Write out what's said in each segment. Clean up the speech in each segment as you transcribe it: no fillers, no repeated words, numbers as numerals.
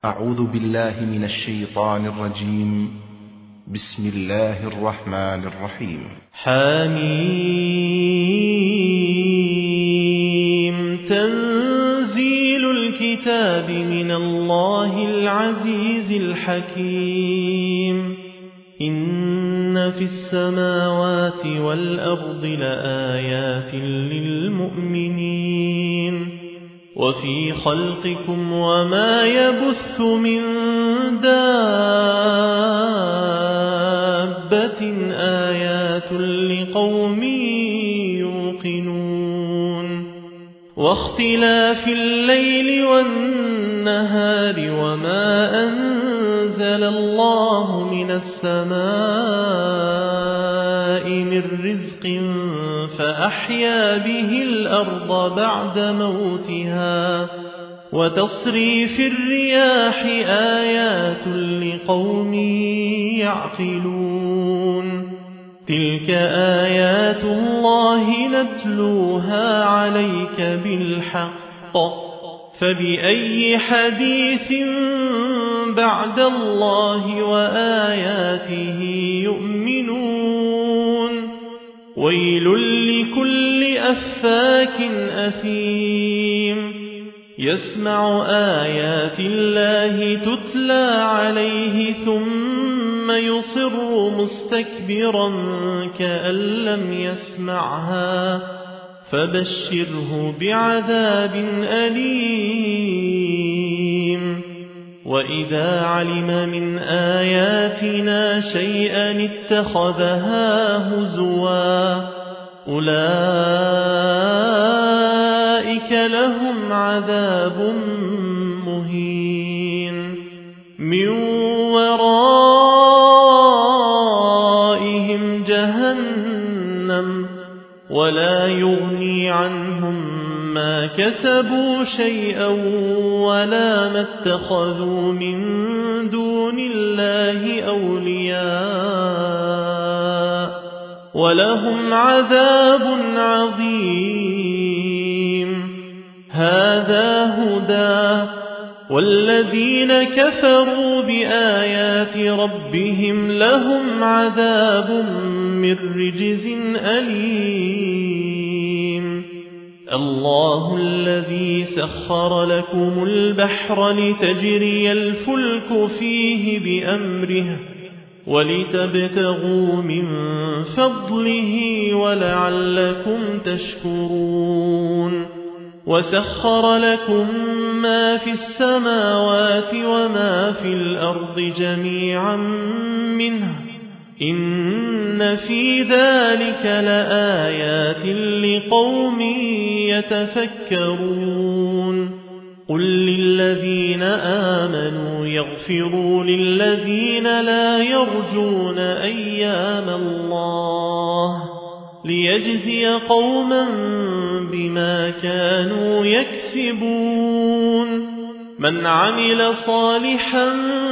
أعوذ بالله من الشيطان الرجيم. بسم الله الرحمن الرحيم. حميم. تنزيل الكتاب من الله العزيز الحكيم. إن في السماوات والأرض لآيات للمؤمنين وفي خلقكم وما يبث من دابة آيات لقوم يوقنون واختلاف الليل والنهار وما أنزل الله من السماء من رزق فأحيا به الأرض بعد موتها وتصريف الرياح آيات لقوم يعقلون تلك آيات الله نتلوها عليك بالحق فبأي حديث بعد الله وآياته يؤمنون ويل لكل أفاك أثيم يسمع آيات الله تتلى عليه ثم يصر مستكبرا كأن لم يسمعها فبشره بعذاب أليم وإذا علم من آياتنا شيئا اتخذها هزوا أولئك لهم عذاب مهين من ورائهم جهنم ولا يغني عنهم ما كسبوا شيئا ولا ما اتخذوا من دون الله أولياء ولهم عذاب عظيم هذا هدى والذين كفروا بآيات ربهم لهم عذاب من رجز أليم الله الذي سخر لكم البحر لتجري الفلك فيه بأمره ولتبتغوا من فضله ولعلكم تشكرون وسخر لكم ما في السماوات وما في الأرض جميعا منه إن في ذلك لآيات لقوم يتفكرون قل للذين آمنوا يغفروا للذين لا يرجون أيام الله ليجزي قوما بما كانوا يكسبون من عمل صالحا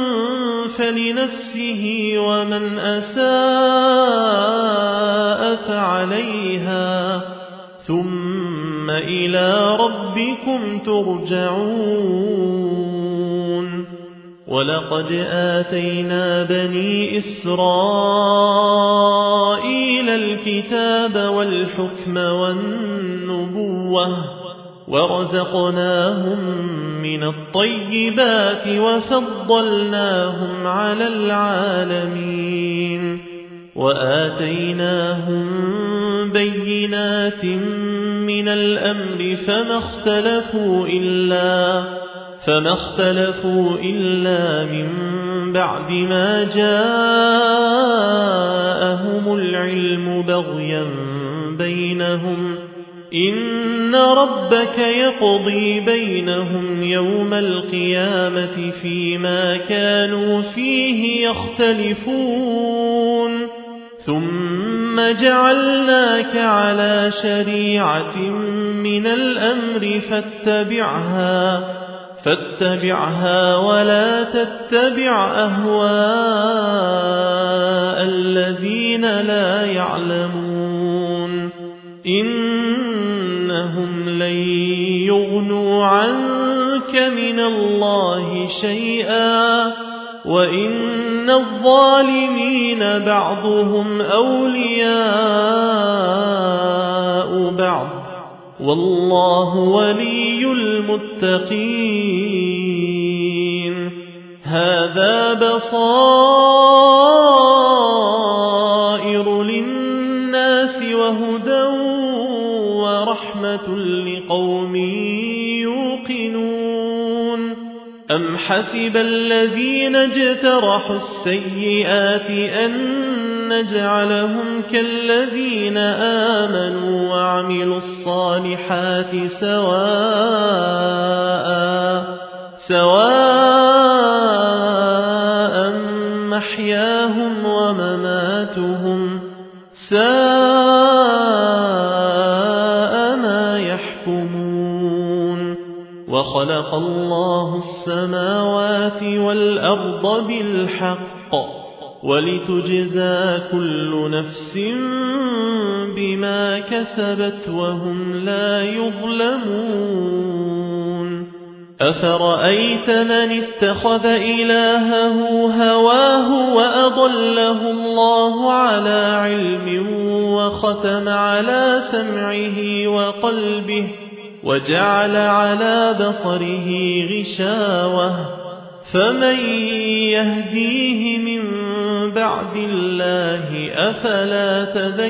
فلنفسه ومن أساء فعليها ثم إلى ربكم ترجعون ولقد آتينا بني إسرائيل الكتاب والحكم والنبوة ورزقناهم من الطيبات وفضلناهم على العالمين وآتيناهم بينات من الأمر فما اختلفوا إلا من بعد ما جاءهم العلم بغيا بينهم إن ربك يقضي بينهم يوم القيامة فيما كانوا فيه يختلفون ثم جعلناك على شريعة من الأمر فاتبعها ولا تتبع أهواء الذين لا يعلمون إنهم لن يغنوا عنك من من الله شيئا وإن الظالمين بعضهم أولياء بعض والله ولي المتقين هذا بصائر للناس وهدى ورحمة لقوم يوقنون أم حسب الذين اجترحوا السيئات أن نجعلهم كالذين آمنوا وعملوا الصالحات سواء محياهم ومماتهم ساء ما يحكمون وخلق الله السماوات والأرض بالحق ولتجزى كل نفس بما كسبت وهم لا يظلمون أفرأيت من اتخذ إلهه هواه وأضله الله على علم وختم على سمعه وقلبه وجعل على بصره غشاوة فمن يهديه من بعد الله أفلا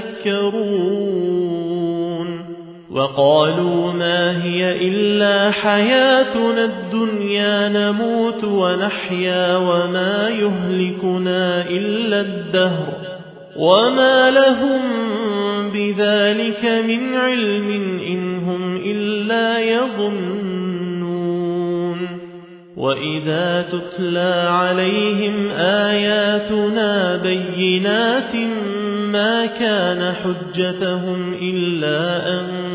تذكرون وقالوا ما هي إلا حياتنا الدنيا نموت ونحيا وما يهلكنا إلا الدهر وما لهم بذلك من علم إن هم إلا يظنون وإذا تتلى عليهم آياتنا بينات ما كان حجتهم إلا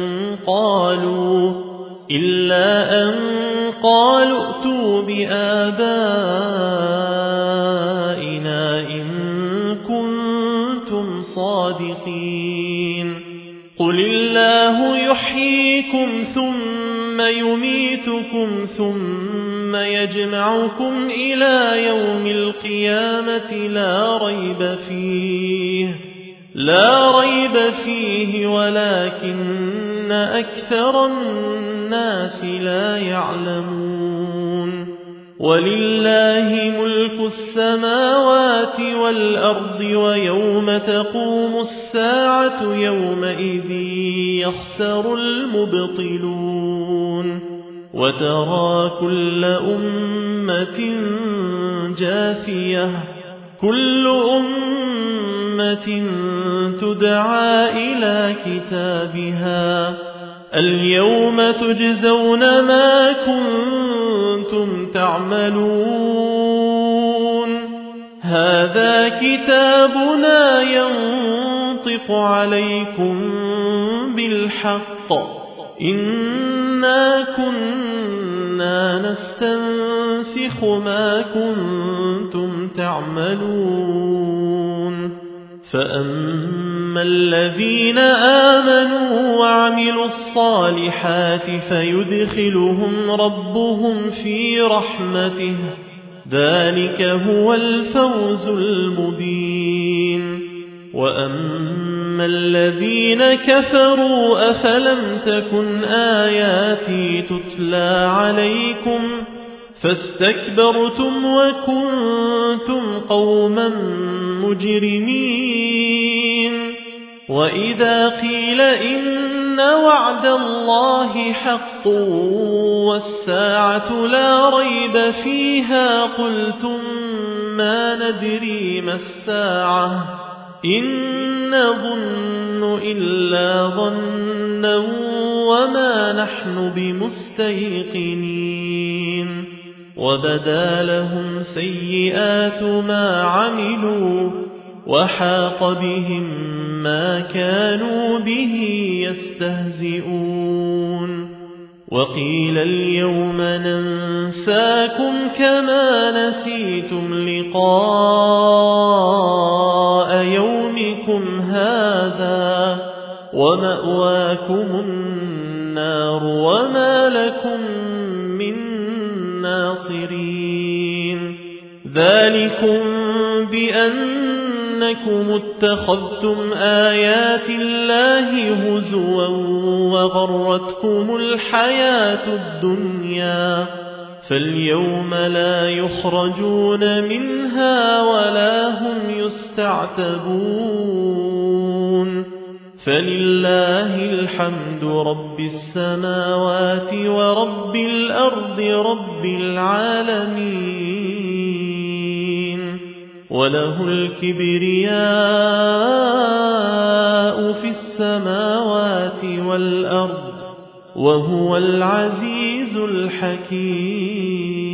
أن قالوا ائتوا بآبائنا إن كنتم صادقين قل الله يحييكم ثم يميتكم ثم يجمعكم إلى يوم القيامة لا ريب فيه ولكن أكثر الناس لا يعلمون ولله ملك السماوات والأرض ويوم تقوم الساعة يومئذ يخسر المبطلون وترى كل أمة جاثية كل أمة تدعى إلى كتابها اليوم تجزون ما كنتم تعملون هذا كتابنا ينطق عليكم بالحق إنا كنا نستنسخ ما كنتم تعملون فأما الذين آمنوا وعملوا الصالحات فيدخلهم ربهم في رحمته ذلك هو الفوز المبين وأما الذين كفروا أفلم تكن آياتي تتلى عليكم فاستكبرتم وكنتم قوما مجرمين وإذا قيل إن وعد الله حق والساعة لا ريب فيها قلتم ما ندري ما الساعة إن نظن إلا ظنا وما نحن بمستيقنين وبدا لهم سيئات ما عملوا وحاق بهم ما كانوا به يستهزئون وقيل اليوم ننساكم كما نسيتم لقاء يومكم هذا ومأواكم النار وما لكم من ذلكم بأنكم اتخذتم آيات الله هزوا وغرتكم الحياة الدنيا فاليوم لا يخرجون منها ولا هم يستعتبون فلله الحمد رب السماوات ورب الأرض رب العالمين وله الكبرياء في السماوات والأرض وهو العزيز الحكيم